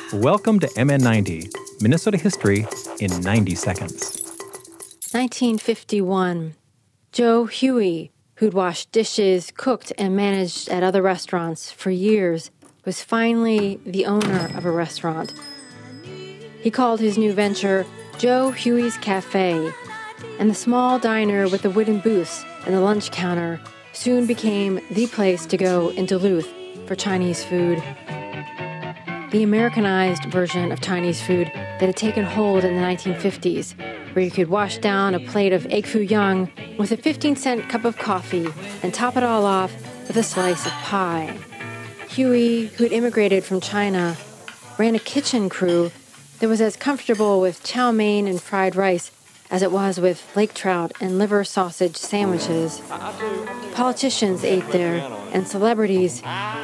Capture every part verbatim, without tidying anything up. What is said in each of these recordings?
Welcome to M N ninety, Minnesota History in ninety seconds. nineteen fifty-one. Joe Huey, who'd washed dishes, cooked, and managed at other restaurants for years, was finally the owner of a restaurant. He called his new venture Joe Huey's Cafe, and the small diner with the wooden booths and the lunch counter soon became the place to go in Duluth for Chinese food. The Americanized version of Chinese food that had taken hold in the nineteen fifties, where you could wash down a plate of egg foo young with a fifteen cent cup of coffee and top it all off with a slice of pie. Huey, who had immigrated from China, ran a kitchen crew that was as comfortable with chow mein and fried rice as it was with lake trout and liver sausage sandwiches. Politicians ate there, and celebrities,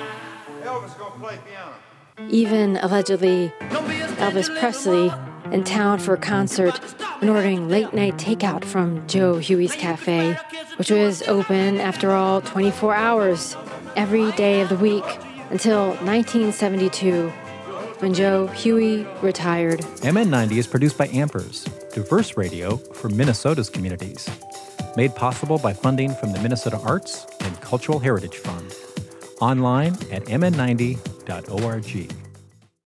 even allegedly Elvis Presley, in town for a concert and ordering late-night takeout from Joe Huey's Cafe, which was open, after all, twenty-four hours every day of the week until nineteen seventy-two, when Joe Huey retired. M N ninety is produced by Ampers, diverse radio for Minnesota's communities. Made possible by funding from the Minnesota Arts and Cultural Heritage Fund. Online at m n ninety dot org.